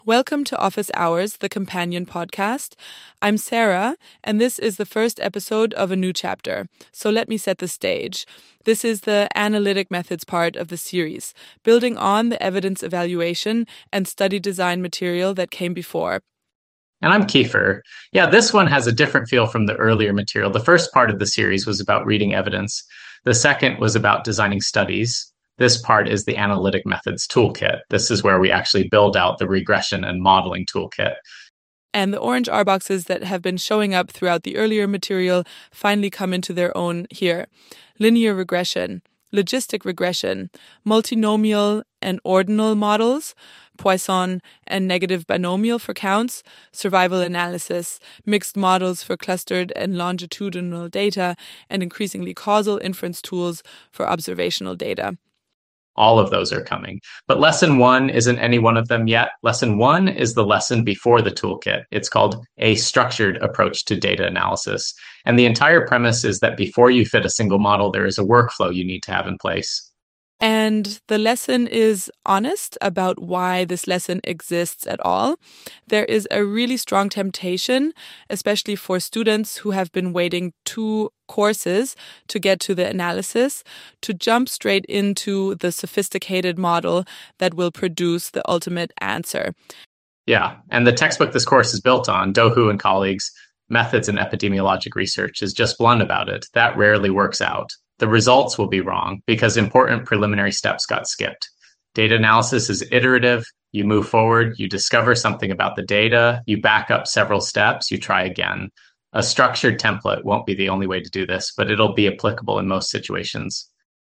Welcome to Office Hours, the companion podcast. I'm Sarah, and this is the first episode of a new chapter. So let me set the stage. This is the analytic methods part of the series, building on the evidence evaluation and study design material that came before. And I'm Kiefer. Yeah, this one has a different feel from the earlier material. The first part of the series was about reading evidence. The second was about designing studies. This part is the analytic methods toolkit. This is where we actually build out the regression and modeling toolkit. And the orange R boxes that have been showing up throughout the earlier material finally come into their own here. Linear regression, logistic regression, multinomial and ordinal models, Poisson and negative binomial for counts, survival analysis, mixed models for clustered and longitudinal data, and increasingly causal inference tools for observational data. All of those are coming. But lesson 1 isn't any one of them yet. Lesson 1 is the lesson before the toolkit. It's called A Structured Approach to Data Analysis. And the entire premise is that before you fit a single model, there is a workflow you need to have in place. And the lesson is honest about why this lesson exists at all. There is a really strong temptation, especially for students who have been waiting 2 courses to get to the analysis, to jump straight into the sophisticated model that will produce the ultimate answer. Yeah, and the textbook this course is built on, Do Hu and colleagues, Methods in Epidemiologic Research, is just blunt about it. That rarely works out. The results will be wrong because important preliminary steps got skipped. Data analysis is iterative. You move forward, you discover something about the data, you back up several steps, you try again. A structured template won't be the only way to do this, but it'll be applicable in most situations.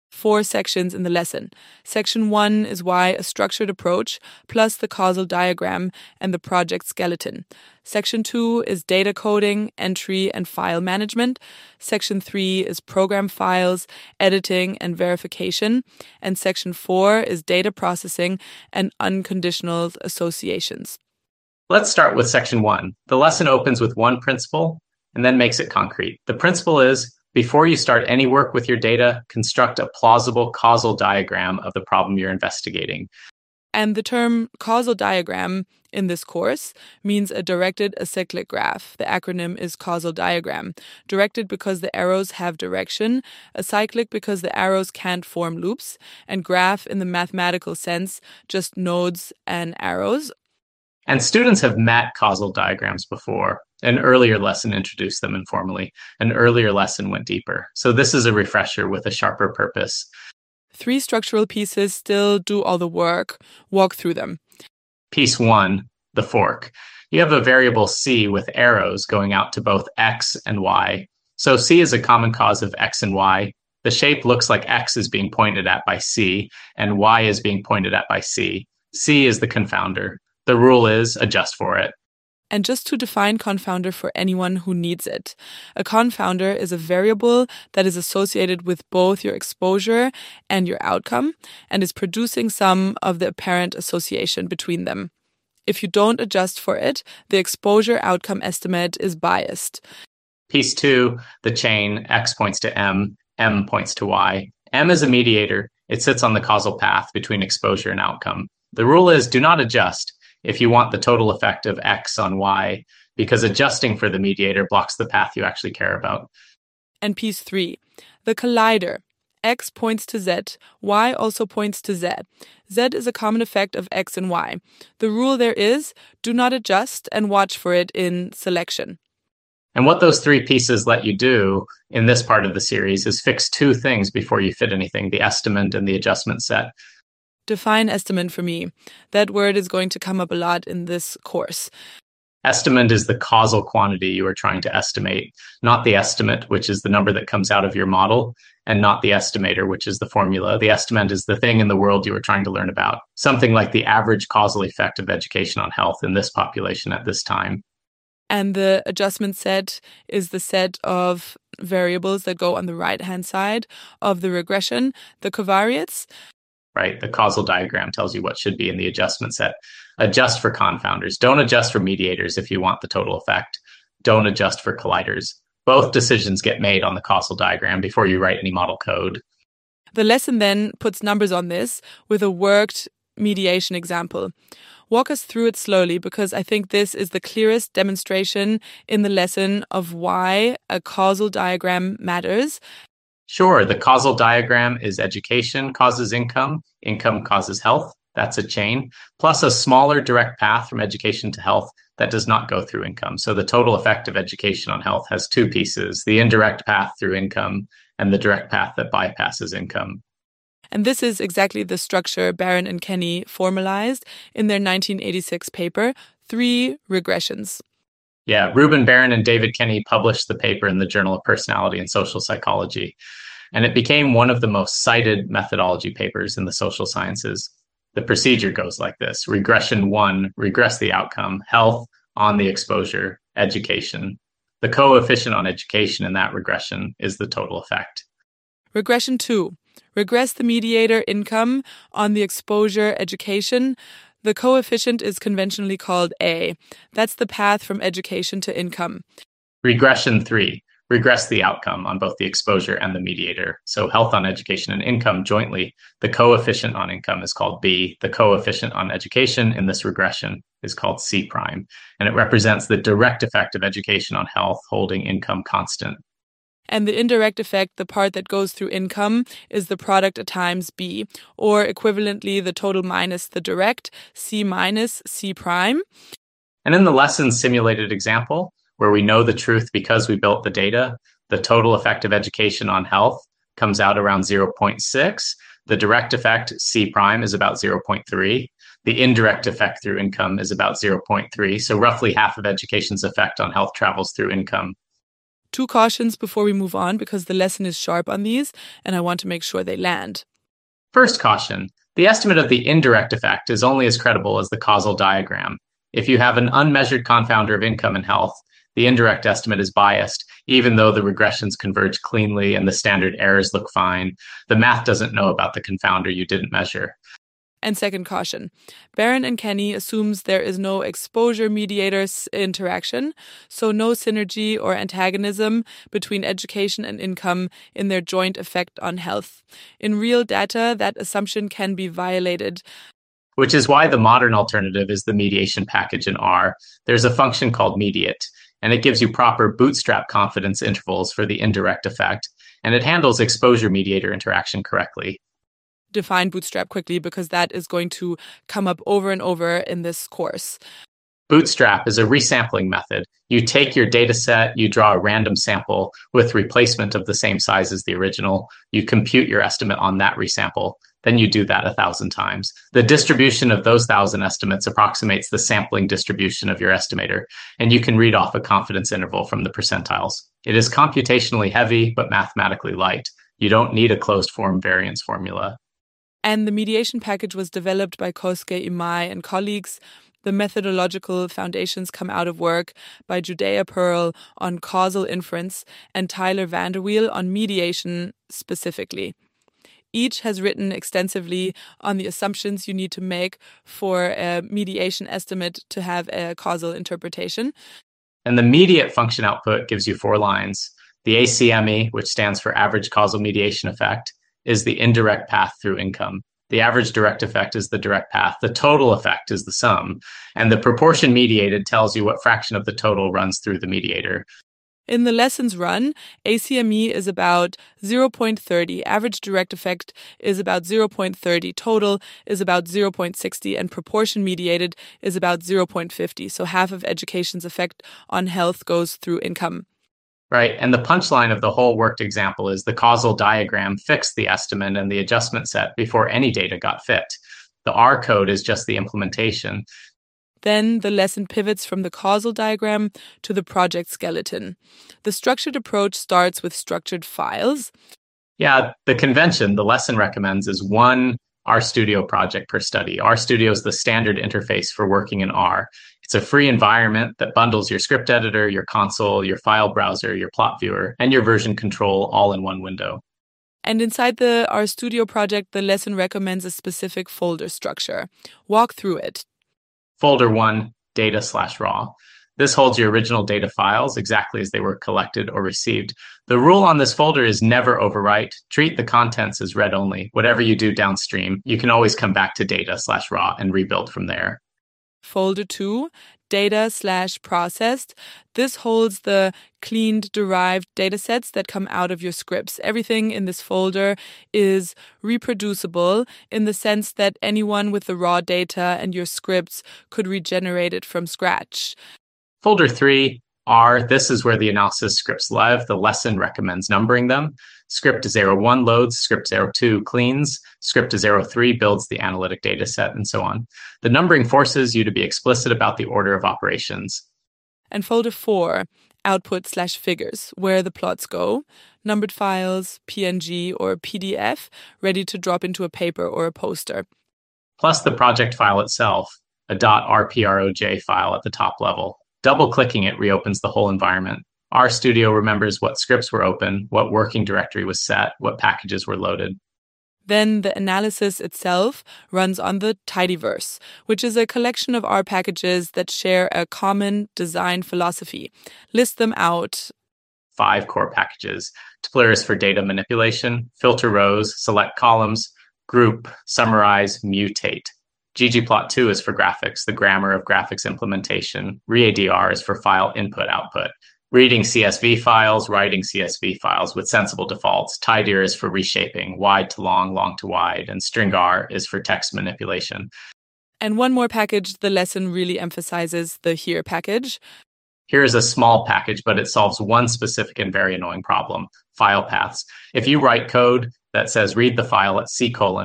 4 sections in the lesson. Section 1 is why a structured approach, plus the causal diagram and the project skeleton. Section 2 is data coding, entry, and file management. Section 3 is program files, editing, and verification. And Section 4 is data processing and unconditional associations. Let's start with Section 1. The lesson opens with one principle and then makes it concrete. The principle is, before you start any work with your data, construct a plausible causal diagram of the problem you're investigating. And the term causal diagram in this course means a directed acyclic graph. The acronym is causal diagram. Directed because the arrows have direction, acyclic because the arrows can't form loops, and graph in the mathematical sense, just nodes and arrows. And students have met causal diagrams before. An earlier lesson introduced them informally. An earlier lesson went deeper. So this is a refresher with a sharper purpose. 3 structural pieces still do all the work. Walk through them. Piece 1, the fork. You have a variable c with arrows going out to both x and y. So c is a common cause of x and y. The shape looks like x is being pointed at by c, and y is being pointed at by c. C is the confounder. The rule is adjust for it. And just to define confounder for anyone who needs it, a confounder is a variable that is associated with both your exposure and your outcome and is producing some of the apparent association between them. If you don't adjust for it, the exposure outcome estimate is biased. Piece 2, the chain, x points to m points to y. M is a mediator. It sits on the causal path between exposure and outcome. The rule is do not adjust if you want the total effect of x on y, because adjusting for the mediator blocks the path you actually care about. And piece 3, the collider. X points to Z, Y also points to Z. Z is a common effect of X and Y. The rule there is, do not adjust and watch for it in selection. And what those 3 pieces let you do in this part of the series is fix 2 things before you fit anything, the estimand and the adjustment set. Define estimand for me. That word is going to come up a lot in this course. Estimand is the causal quantity you are trying to estimate, not the estimate, which is the number that comes out of your model, and not the estimator, which is the formula. The estimand is the thing in the world you are trying to learn about, something like the average causal effect of education on health in this population at this time. And the adjustment set is the set of variables that go on the right-hand side of the regression, the covariates. Right? The causal diagram tells you what should be in the adjustment set. Adjust for confounders. Don't adjust for mediators if you want the total effect. Don't adjust for colliders. Both decisions get made on the causal diagram before you write any model code. The lesson then puts numbers on this with a worked mediation example. Walk us through it slowly, because I think this is the clearest demonstration in the lesson of why a causal diagram matters. Sure, the causal diagram is education causes income, income causes health. That's a chain, plus a smaller direct path from education to health that does not go through income. So the total effect of education on health has two pieces, the indirect path through income and the direct path that bypasses income. And this is exactly the structure Barron and Kenny formalized in their 1986 paper, 3 Regressions. Yeah, Reuben Barron and David Kenny published the paper in the Journal of Personality and Social Psychology, and it became one of the most cited methodology papers in the social sciences. The procedure goes like this. Regression 1, regress the outcome, health on the exposure, education. The coefficient on education in that regression is the total effect. Regression 2, regress the mediator income on the exposure education. The coefficient is conventionally called A. That's the path from education to income. Regression 3, regress the outcome on both the exposure and the mediator. So health on education and income jointly. The coefficient on income is called B. The coefficient on education in this regression is called C prime. And it represents the direct effect of education on health, holding income constant. And the indirect effect, the part that goes through income, is the product times B, or equivalently the total minus the direct, C minus C prime. And in the lesson simulated example, where we know the truth because we built the data, the total effect of education on health comes out around 0.6. The direct effect, C prime, is about 0.3. The indirect effect through income is about 0.3. So roughly half of education's effect on health travels through income. 2 cautions before we move on, because the lesson is sharp on these, and I want to make sure they land. First caution, the estimate of the indirect effect is only as credible as the causal diagram. If you have an unmeasured confounder of income and health, the indirect estimate is biased, even though the regressions converge cleanly and the standard errors look fine. The math doesn't know about the confounder you didn't measure. And second caution, Barron and Kenny assumes there is no exposure-mediator interaction, so no synergy or antagonism between education and income in their joint effect on health. In real data, that assumption can be violated. Which is why the modern alternative is the mediation package in R. There's a function called mediate, and it gives you proper bootstrap confidence intervals for the indirect effect, and it handles exposure-mediator interaction correctly. Define bootstrap quickly, because that is going to come up over and over in this course. Bootstrap is a resampling method. You take your data set, you draw a random sample with replacement of the same size as the original, you compute your estimate on that resample, then you do that 1,000 times. The distribution of those 1,000 estimates approximates the sampling distribution of your estimator, and you can read off a confidence interval from the percentiles. It is computationally heavy, but mathematically light. You don't need a closed-form variance formula. And the mediation package was developed by Kosuke Imai and colleagues. The methodological foundations come out of work by Judea Pearl on causal inference and Tyler Vanderweel on mediation specifically. Each has written extensively on the assumptions you need to make for a mediation estimate to have a causal interpretation. And the mediate function output gives you 4 lines. The ACME, which stands for average causal mediation effect, is the indirect path through income. The average direct effect is the direct path. The total effect is the sum. And the proportion mediated tells you what fraction of the total runs through the mediator. In the lessons run, ACME is about 0.30, average direct effect is about 0.30, total is about 0.60, and proportion mediated is about 0.50. So half of education's effect on health goes through income. Right. And the punchline of the whole worked example is the causal diagram fixed the estimate and the adjustment set before any data got fit. The R code is just the implementation. Then the lesson pivots from the causal diagram to the project skeleton. The structured approach starts with structured files. Yeah, the convention the lesson recommends is 1 RStudio project per study. RStudio is the standard interface for working in R. It's a free environment that bundles your script editor, your console, your file browser, your plot viewer, and your version control all in one window. And inside the RStudio project, the lesson recommends a specific folder structure. Walk through it. Folder 1, data/raw. This holds your original data files exactly as they were collected or received. The rule on this folder is never overwrite. Treat the contents as read only. Whatever you do downstream, you can always come back to data/raw and rebuild from there. Folder 2, data/processed. This holds the cleaned derived datasets that come out of your scripts. Everything in this folder is reproducible in the sense that anyone with the raw data and your scripts could regenerate it from scratch. Folder 3, R, this is where the analysis scripts live. The lesson recommends numbering them. Script 01 loads, script 02 cleans, script 03 builds the analytic data set, and so on. The numbering forces you to be explicit about the order of operations. And folder 4, output/figures, where the plots go, numbered files, PNG or PDF, ready to drop into a paper or a poster. Plus the project file itself, a .rproj file at the top level. Double-clicking it reopens the whole environment. RStudio remembers what scripts were open, what working directory was set, what packages were loaded. Then the analysis itself runs on the tidyverse, which is a collection of R packages that share a common design philosophy. List them out. 5 core packages. Tplyr is for data manipulation, filter rows, select columns, group, summarize, mutate. ggplot2 is for graphics, the grammar of graphics implementation. readr is for file input-output. Reading CSV files, writing CSV files with sensible defaults. tidyr is for reshaping, wide to long, long to wide. And stringr is for text manipulation. And one more package the lesson really emphasizes, the here package. Here is a small package, but it solves one specific and very annoying problem, file paths. If you write code that says read the file at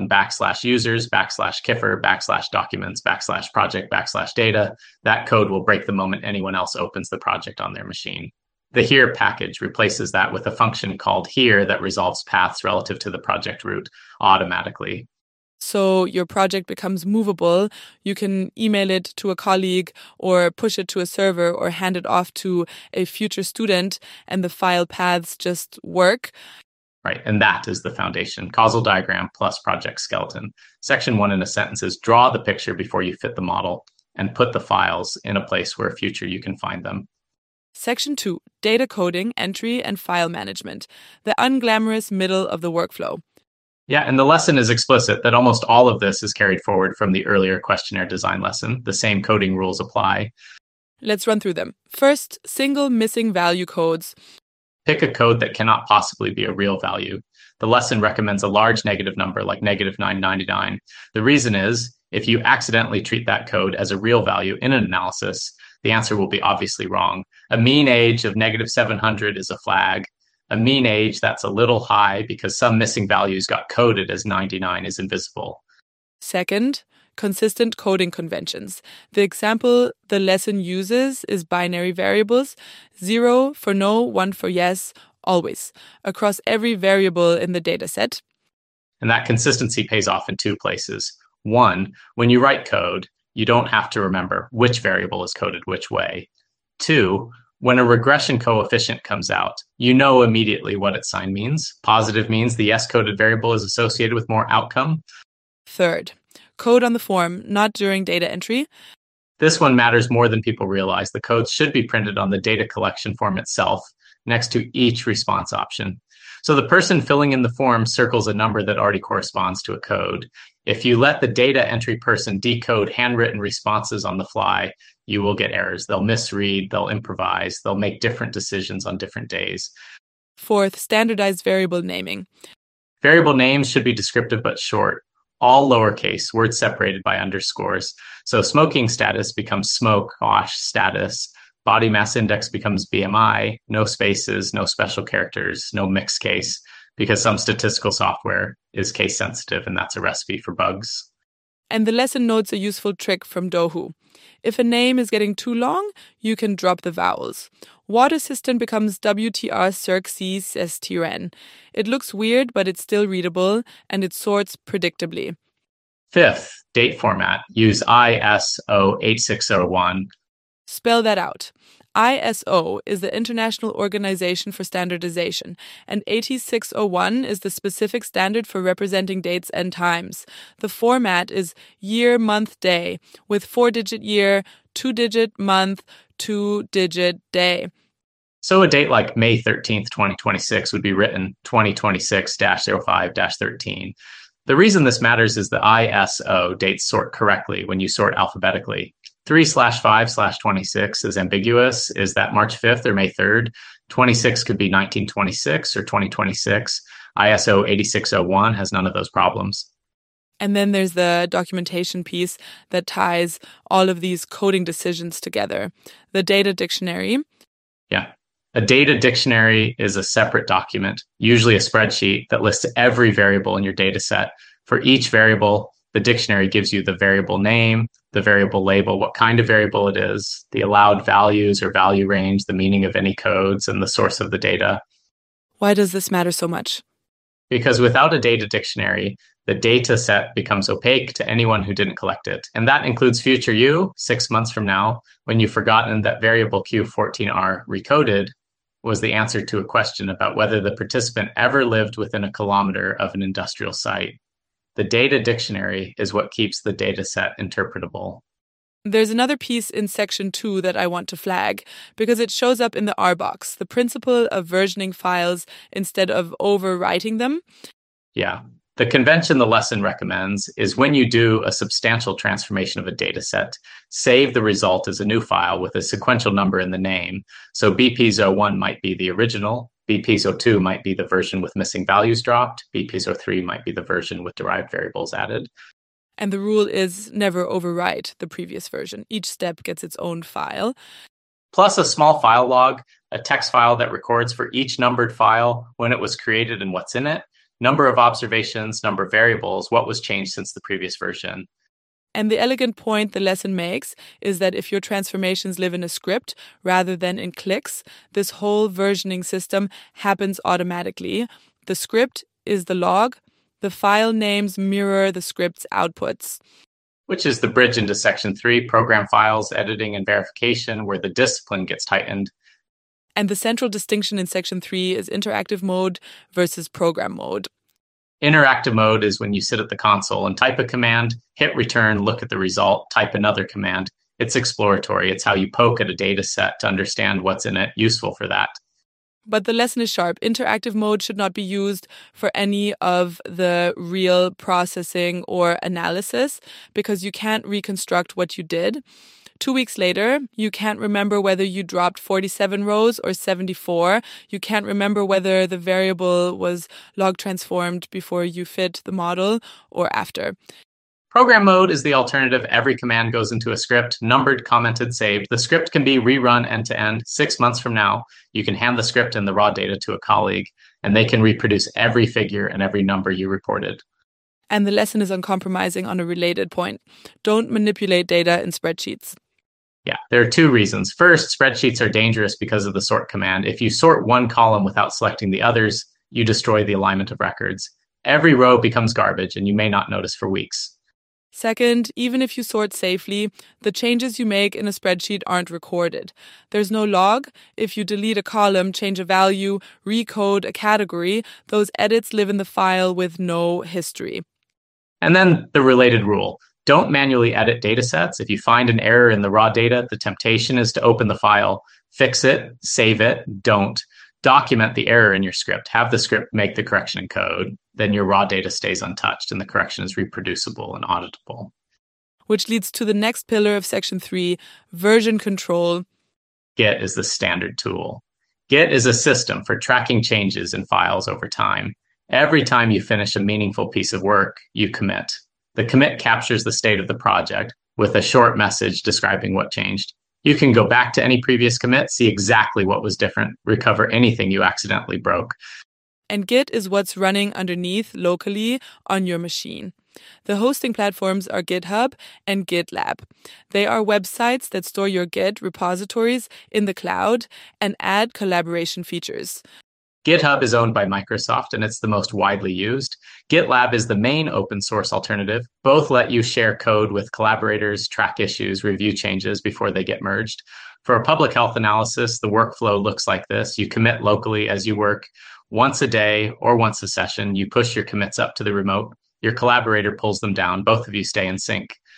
/users /kiffer /documents /project /data, that code will break the moment anyone else opens the project on their machine. The here package replaces that with a function called here that resolves paths relative to the project root automatically. So your project becomes movable. You can email it to a colleague or push it to a server or hand it off to a future student, and the file paths just work. Right, and that is the foundation. Causal diagram plus project skeleton. Section 1 in a sentence is draw the picture before you fit the model and put the files in a place where future you can find them. Section 2, data coding, entry, and file management. The unglamorous middle of the workflow. Yeah, and the lesson is explicit that almost all of this is carried forward from the earlier questionnaire design lesson. The same coding rules apply. Let's run through them. First, single missing value codes. Pick a code that cannot possibly be a real value. The lesson recommends a large negative number like -999. The reason is, if you accidentally treat that code as a real value in an analysis, the answer will be obviously wrong. A mean age of -700 is a flag. A mean age that's a little high because some missing values got coded as 99 is invisible. Second, consistent coding conventions. The example the lesson uses is binary variables, 0 for no, 1 for yes, always, across every variable in the dataset. And that consistency pays off in 2 places. 1, when you write code, you don't have to remember which variable is coded which way. 2, when a regression coefficient comes out, you know immediately what its sign means. Positive means the yes-coded variable is associated with more outcome. Third, code on the form, not during data entry. This one matters more than people realize. The code should be printed on the data collection form itself, next to each response option. So the person filling in the form circles a number that already corresponds to a code. If you let the data entry person decode handwritten responses on the fly, you will get errors. They'll misread, they'll improvise, they'll make different decisions on different days. Fourth, standardized variable naming. Variable names should be descriptive but short. All lowercase, words separated by underscores. So smoking status becomes smoke, OSH status. Body mass index becomes BMI, no spaces, no special characters, no mixed case, because some statistical software is case sensitive, and that's a recipe for bugs. And the lesson notes a useful trick from Dohu. If a name is getting too long, you can drop the vowels. Water Assistant becomes WTR Circ C STRN. It looks weird, but it's still readable, and it sorts predictably. Fifth, date format. Use ISO 8601. Spell that out. ISO is the International Organization for Standardization, and 8601 is the specific standard for representing dates and times. The format is year, month, day, with 4-digit year, 2-digit month, two-digit day. So a date like May 13th, 2026 would be written 2026-05-13. The reason this matters is the ISO dates sort correctly when you sort alphabetically. 3/5/26 is ambiguous. Is that March 5th or May 3rd? 26 could be 1926 or 2026. ISO 8601 has none of those problems. And then there's the documentation piece that ties all of these coding decisions together. The data dictionary. Yeah. A data dictionary is a separate document, usually a spreadsheet that lists every variable in your data set. For each variable, the dictionary gives you the variable name, the variable label, what kind of variable it is, the allowed values or value range, the meaning of any codes, and the source of the data. Why does this matter so much? Because without a data dictionary, the data set becomes opaque to anyone who didn't collect it. And that includes future you, 6 months from now, when you've forgotten that variable Q14R recoded was the answer to a question about whether the participant ever lived within a kilometer of an industrial site. The data dictionary is what keeps the data set interpretable. There's another piece in section 2 that I want to flag because it shows up in the RBox, the principle of versioning files instead of overwriting them. Yeah. The convention the lesson recommends is when you do a substantial transformation of a data set, save the result as a new file with a sequential number in the name. So BPs01 might be the original, BPs02 might be the version with missing values dropped, BPs03 might be the version with derived variables added. And the rule is never overwrite the previous version. Each step gets its own file. Plus a small file log, a text file that records for each numbered file when it was created and what's in it, number of observations, number of variables, what was changed since the previous version. And the elegant point the lesson makes is that if your transformations live in a script rather than in clicks, this whole versioning system happens automatically. The script is the log. The file names mirror the script's outputs. Which is the bridge into section 3, program files, editing and verification, where the discipline gets tightened. And the central distinction in section 3 is interactive mode versus program mode. Interactive mode is when you sit at the console and type a command, hit return, look at the result, type another command. It's exploratory. It's how you poke at a data set to understand what's in it, useful for that. But the lesson is sharp. Interactive mode should not be used for any of the real processing or analysis because you can't reconstruct what you did. 2 weeks later, you can't remember whether you dropped 47 rows or 74. You can't remember whether the variable was log transformed before you fit the model or after. Program mode is the alternative. Every command goes into a script, numbered, commented, saved. The script can be rerun end to end. 6 months from now, you can hand the script and the raw data to a colleague, and they can reproduce every figure and every number you reported. And the lesson is uncompromising on a related point. Don't manipulate data in spreadsheets. Yeah, there are 2 reasons. First, spreadsheets are dangerous because of the sort command. If you sort one column without selecting the others, you destroy the alignment of records. Every row becomes garbage, and you may not notice for weeks. Second, even if you sort safely, the changes you make in a spreadsheet aren't recorded. There's no log. If you delete a column, change a value, recode a category, those edits live in the file with no history. And then the related rule. Don't manually edit data sets. If you find an error in the raw data, the temptation is to open the file, fix it, save it. Don't. Document the error in your script. Have the script make the correction in code. Then your raw data stays untouched and the correction is reproducible and auditable. Which leads to the next pillar of section 3, version control. Git is the standard tool. Git is a system for tracking changes in files over time. Every time you finish a meaningful piece of work, you commit. The commit captures the state of the project with a short message describing what changed. You can go back to any previous commit, see exactly what was different, recover anything you accidentally broke. And Git is what's running underneath locally on your machine. The hosting platforms are GitHub and GitLab. They are websites that store your Git repositories in the cloud and add collaboration features. GitHub is owned by Microsoft, and it's the most widely used. GitLab is the main open source alternative. Both let you share code with collaborators, track issues, review changes before they get merged. For a public health analysis, the workflow looks like this. You commit locally as you work. Once a day or once a session, you push your commits up to the remote. Your collaborator pulls them down. Both of you stay in sync.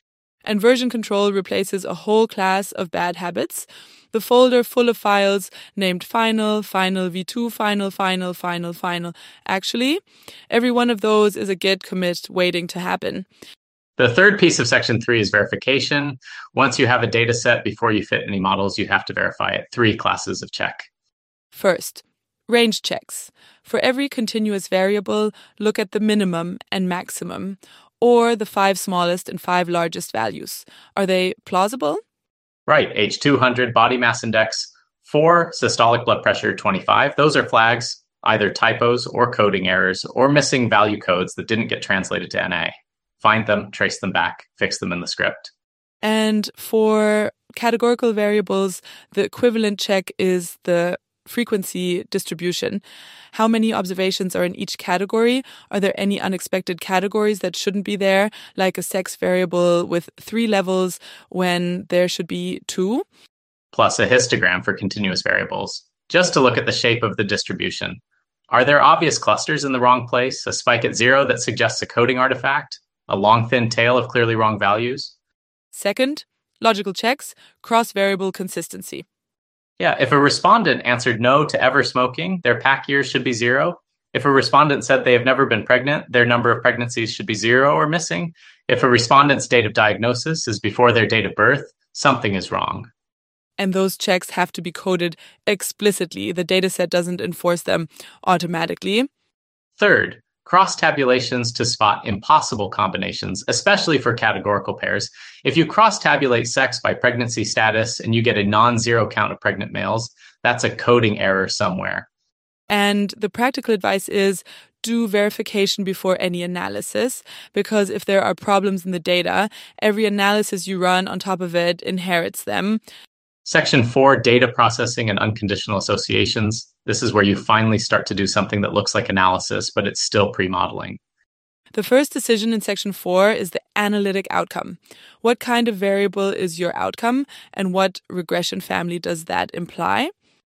And version control replaces a whole class of bad habits. The folder full of files named final, final v2, final, final, final, final. Actually, every one of those is a git commit waiting to happen. The third piece of Section 3 is verification. Once you have a data set, before you fit any models, you have to verify it. 3 classes of check. First, range checks. For every continuous variable, look at the minimum and maximum, or the 5 smallest and 5 largest values. Are they plausible? Right. H200 body mass index 4, systolic blood pressure 25. Those are flags, either typos or coding errors or missing value codes that didn't get translated to NA. Find them, trace them back, fix them in the script. And for categorical variables, the equivalent check is the frequency distribution. How many observations are in each category? Are there any unexpected categories that shouldn't be there, like a sex variable with 3 levels when there should be 2? Plus a histogram for continuous variables, just to look at the shape of the distribution. Are there obvious clusters in the wrong place? A spike at 0 that suggests a coding artifact? A long, thin tail of clearly wrong values? Second, logical checks, cross-variable consistency. Yeah, if a respondent answered no to ever smoking, their pack years should be 0. If a respondent said they have never been pregnant, their number of pregnancies should be 0 or missing. If a respondent's date of diagnosis is before their date of birth, something is wrong. And those checks have to be coded explicitly. The dataset doesn't enforce them automatically. Third, cross-tabulations to spot impossible combinations, especially for categorical pairs. If you cross-tabulate sex by pregnancy status and you get a non-zero count of pregnant males, that's a coding error somewhere. And the practical advice is do verification before any analysis, because if there are problems in the data, every analysis you run on top of it inherits them. Section 4, data processing and unconditional associations. This is where you finally start to do something that looks like analysis, but it's still pre-modeling. The first decision in Section 4 is the analytic outcome. What kind of variable is your outcome, and what regression family does that imply?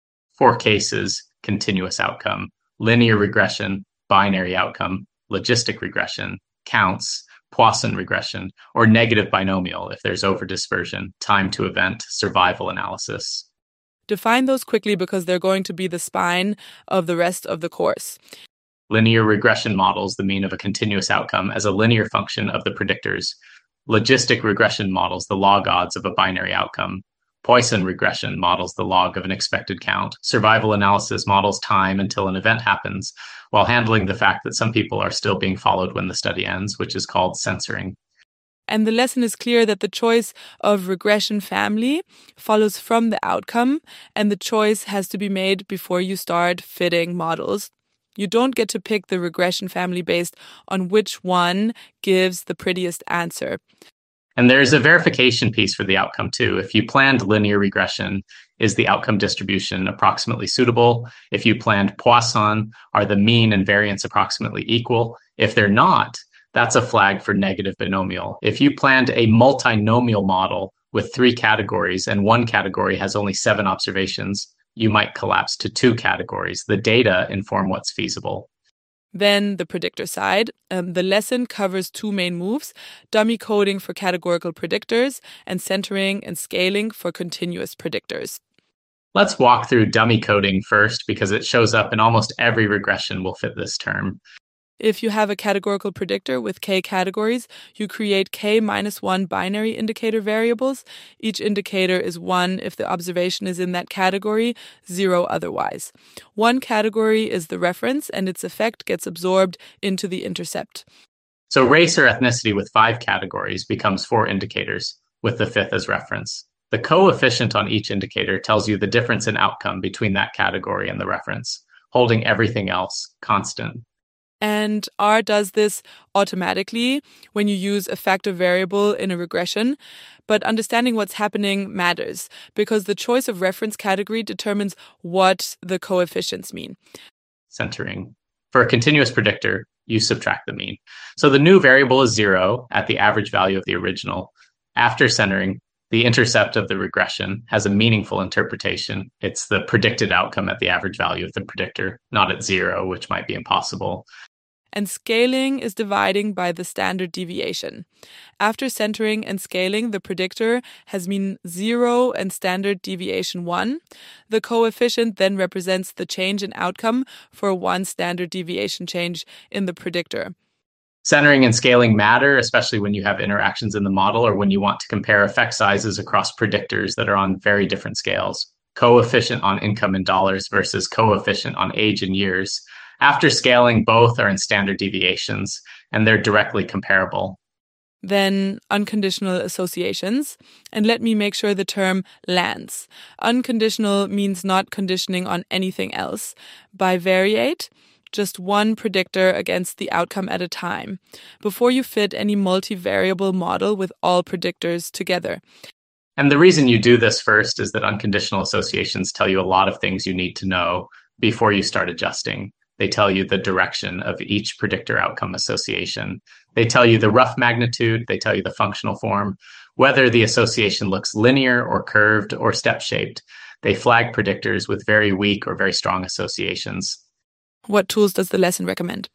4 cases: continuous outcome, linear regression, binary outcome, logistic regression, counts, Poisson regression, or negative binomial if there's overdispersion, time to event, survival analysis. Define those quickly because they're going to be the spine of the rest of the course. Linear regression models the mean of a continuous outcome as a linear function of the predictors. Logistic regression models the log odds of a binary outcome. Poisson regression models the log of an expected count. Survival analysis models time until an event happens, while handling the fact that some people are still being followed when the study ends, which is called censoring. And the lesson is clear that the choice of regression family follows from the outcome, and the choice has to be made before you start fitting models. You don't get to pick the regression family based on which one gives the prettiest answer. And there's a verification piece for the outcome too. If you planned linear regression, is the outcome distribution approximately suitable? If you planned Poisson, are the mean and variance approximately equal? If they're not, that's a flag for negative binomial. If you planned a multinomial model with 3 categories and one category has only 7 observations, you might collapse to 2 categories. The data inform what's feasible. Then the predictor side. The lesson covers 2 main moves: dummy coding for categorical predictors and centering and scaling for continuous predictors. Let's walk through dummy coding first because it shows up in almost every regression will fit this term. If you have a categorical predictor with k categories, you create k-1 binary indicator variables. Each indicator is 1 if the observation is in that category, 0 otherwise. One category is the reference, and its effect gets absorbed into the intercept. So race or ethnicity with 5 categories becomes 4 indicators, with the 5th as reference. The coefficient on each indicator tells you the difference in outcome between that category and the reference, holding everything else constant. And R does this automatically when you use a factor variable in a regression. But understanding what's happening matters because the choice of reference category determines what the coefficients mean. Centering. For a continuous predictor, you subtract the mean. So the new variable is 0 at the average value of the original. After centering, the intercept of the regression has a meaningful interpretation. It's the predicted outcome at the average value of the predictor, not at 0, which might be impossible. And scaling is dividing by the standard deviation. After centering and scaling, the predictor has mean 0 and standard deviation 1. The coefficient then represents the change in outcome for one standard deviation change in the predictor. Centering and scaling matter, especially when you have interactions in the model or when you want to compare effect sizes across predictors that are on very different scales. Coefficient on income in dollars versus coefficient on age in years. After scaling, both are in standard deviations, and they're directly comparable. Then unconditional associations. And let me make sure the term lands. Unconditional means not conditioning on anything else. Bivariate, just one predictor against the outcome at a time, before you fit any multivariable model with all predictors together. And the reason you do this first is that unconditional associations tell you a lot of things you need to know before you start adjusting. They tell you the direction of each predictor outcome association. They tell you the rough magnitude. They tell you the functional form, whether the association looks linear or curved or step-shaped. They flag predictors with very weak or very strong associations. What tools does the lesson recommend?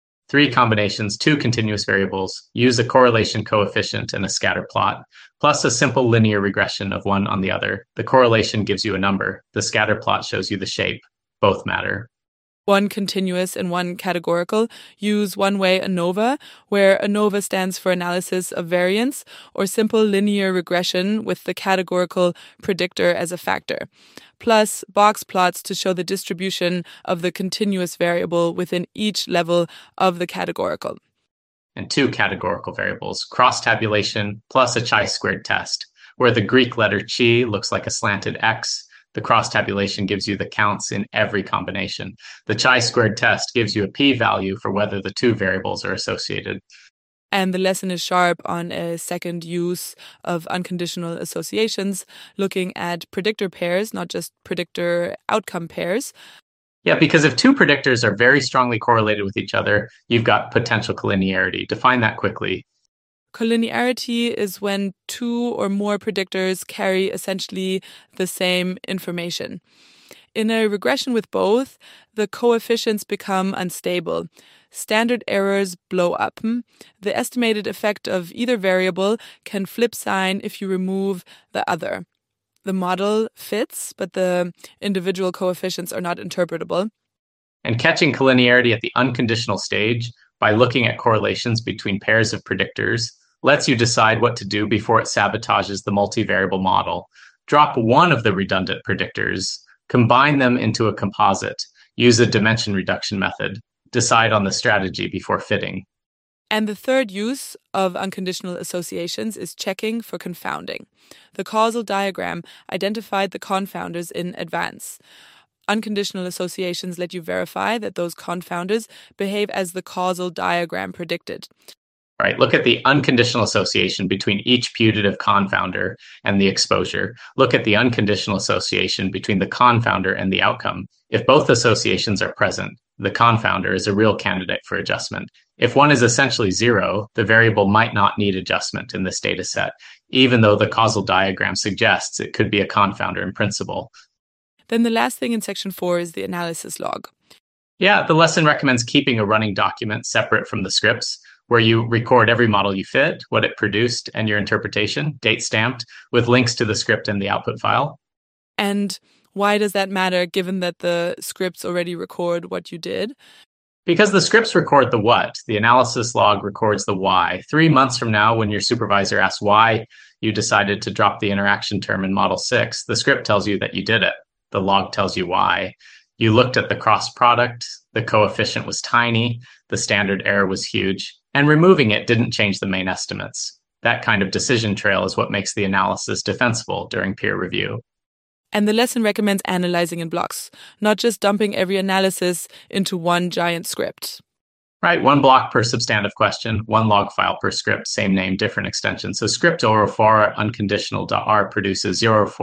3 combinations, 2 continuous variables, use a correlation coefficient and a scatter plot, plus a simple linear regression of one on the other. The correlation gives you a number. The scatter plot shows you the shape. Both matter. 1 continuous and 1 categorical. Use one-way ANOVA, where ANOVA stands for analysis of variance, or simple linear regression with the categorical predictor as a factor. Plus box plots to show the distribution of the continuous variable within each level of the categorical. And 2 categorical variables, cross-tabulation plus a chi-squared test, where the Greek letter chi looks like a slanted X. The cross-tabulation gives you the counts in every combination. The chi-squared test gives you a p-value for whether the 2 variables are associated. And the lesson is sharp on a second use of unconditional associations, looking at predictor pairs, not just predictor outcome pairs. Yeah, because if 2 predictors are very strongly correlated with each other, you've got potential collinearity. Define that quickly. Collinearity is when 2 or more predictors carry essentially the same information. In a regression with both, the coefficients become unstable. Standard errors blow up. The estimated effect of either variable can flip sign if you remove the other. The model fits, but the individual coefficients are not interpretable. And catching collinearity at the unconditional stage by looking at correlations between pairs of predictors lets you decide what to do before it sabotages the multivariable model. Drop one of the redundant predictors, combine them into a composite, use a dimension reduction method, decide on the strategy before fitting. And the third use of unconditional associations is checking for confounding. The causal diagram identified the confounders in advance. Unconditional associations let you verify that those confounders behave as the causal diagram predicted. Right, look at the unconditional association between each putative confounder and the exposure. Look at the unconditional association between the confounder and the outcome. If both associations are present, the confounder is a real candidate for adjustment. If one is essentially 0, the variable might not need adjustment in this data set, even though the causal diagram suggests it could be a confounder in principle. Then the last thing in section 4 is the analysis log. Yeah, the lesson recommends keeping a running document separate from the scripts, where you record every model you fit, what it produced, and your interpretation, date stamped, with links to the script and the output file. And why does that matter, given that the scripts already record what you did? Because the scripts record the what, the analysis log records the why. 3 months from now, when your supervisor asks why you decided to drop the interaction term in Model 6, the script tells you that you did it. The log tells you why. You looked at the cross product, the coefficient was tiny, the standard error was huge, and removing it didn't change the main estimates. That kind of decision trail is what makes the analysis defensible during peer review. And the lesson recommends analyzing in blocks, not just dumping every analysis into one giant script. Right, 1 block per substantive question, 1 log file per script, same name, different extension. So script 04 unconditional.r produces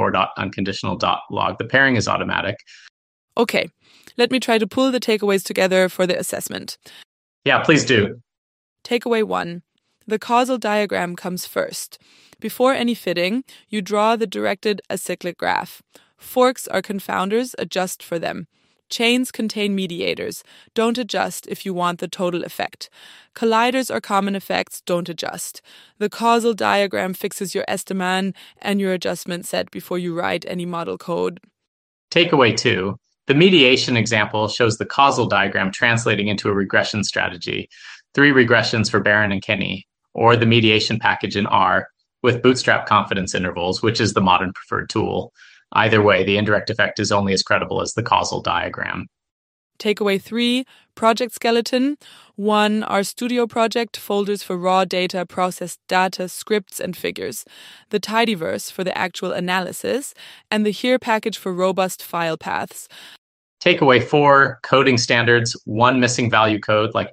04.unconditional.log. The pairing is automatic. Okay, let me try to pull the takeaways together for the assessment. Yeah, please do. Takeaway 1. The causal diagram comes first. Before any fitting, you draw the directed acyclic graph. Forks are confounders, adjust for them. Chains contain mediators. Don't adjust if you want the total effect. Colliders or common effects. Don't adjust. The causal diagram fixes your estimand and your adjustment set before you write any model code. Takeaway 2. The mediation example shows the causal diagram translating into a regression strategy. 3 regressions for Barron and Kenny, or the mediation package in R, with bootstrap confidence intervals, which is the modern preferred tool. Either way, the indirect effect is only as credible as the causal diagram. Takeaway 3, project skeleton. 1, RStudio project, folders for raw data, processed data, scripts, and figures. The tidyverse for the actual analysis, and the here package for robust file paths. Takeaway 4, coding standards, 1 missing value code like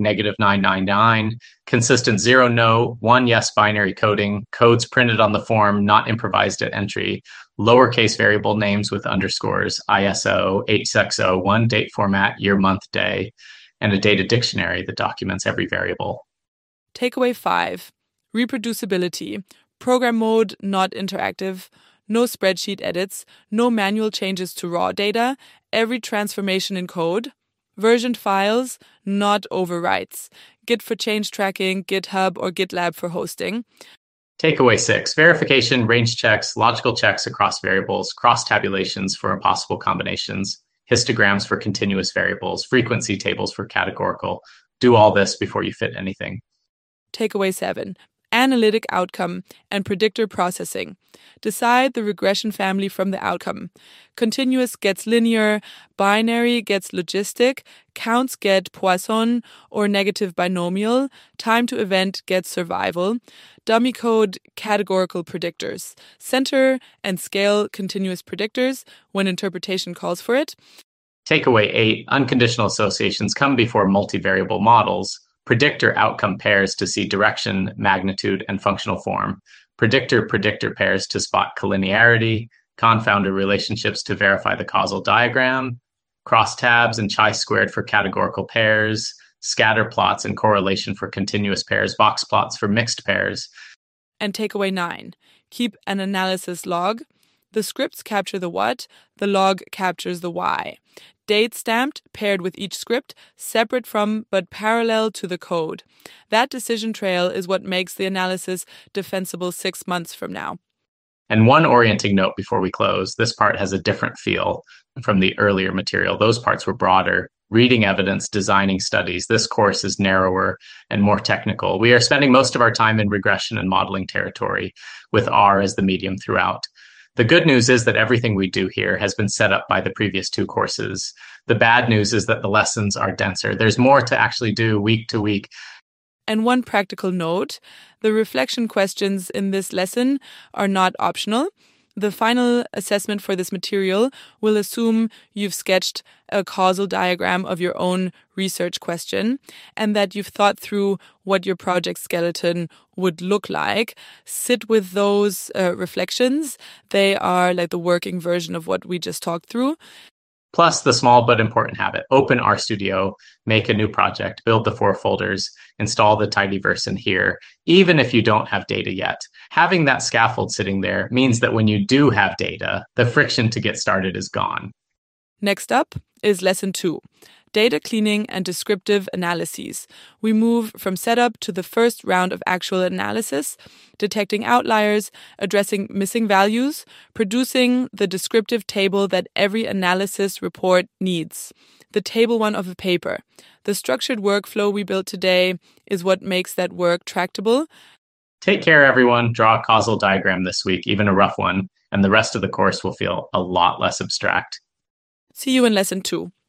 -999, consistent 0 no, 1 yes binary coding, codes printed on the form, not improvised at entry, lowercase variable names with underscores, ISO, HXO, 1 date format, year, month, day, and a data dictionary that documents every variable. Takeaway 5, reproducibility, program mode not interactive, no spreadsheet edits, no manual changes to raw data, every transformation in code, versioned files, not overwrites, Git for change tracking, GitHub or GitLab for hosting. Takeaway 6, verification, range checks, logical checks across variables, cross tabulations for impossible combinations, histograms for continuous variables, frequency tables for categorical. Do all this before you fit anything. Takeaway 7, analytic outcome and predictor processing. Decide the regression family from the outcome. Continuous gets linear, binary gets logistic, counts get Poisson or negative binomial, time to event gets survival, dummy code categorical predictors, center and scale continuous predictors when interpretation calls for it. Takeaway 8, unconditional associations come before multivariable models. Predictor outcome pairs to see direction, magnitude, and functional form. Predictor-predictor pairs to spot collinearity. Confounder relationships to verify the causal diagram. Crosstabs and chi-squared for categorical pairs. Scatter plots and correlation for continuous pairs. Box plots for mixed pairs. And takeaway 9, keep an analysis log. The scripts capture the what, the log captures the why. Date stamped, paired with each script, separate from but parallel to the code. That decision trail is what makes the analysis defensible 6 months from now. And one orienting note before we close, this part has a different feel from the earlier material. Those parts were broader, reading evidence, designing studies. This course is narrower and more technical. We are spending most of our time in regression and modeling territory, with R as the medium throughout. The good news is that everything we do here has been set up by the previous 2 courses. The bad news is that the lessons are denser. There's more to actually do week to week. And one practical note, the reflection questions in this lesson are not optional. The final assessment for this material will assume you've sketched a causal diagram of your own research question and that you've thought through what your project skeleton would look like. Sit with those reflections. They are like the working version of what we just talked through. Plus the small but important habit, open RStudio, make a new project, build the 4 folders, install the tidyverse in here, even if you don't have data yet. Having that scaffold sitting there means that when you do have data, the friction to get started is gone. Next up is lesson 2, data cleaning and descriptive analyses. We move from setup to the first round of actual analysis, detecting outliers, addressing missing values, producing the descriptive table that every analysis report needs. The table 1 of the paper. The structured workflow we built today is what makes that work tractable. Take care, everyone. Draw a causal diagram this week, even a rough one, and the rest of the course will feel a lot less abstract. See you in lesson 2.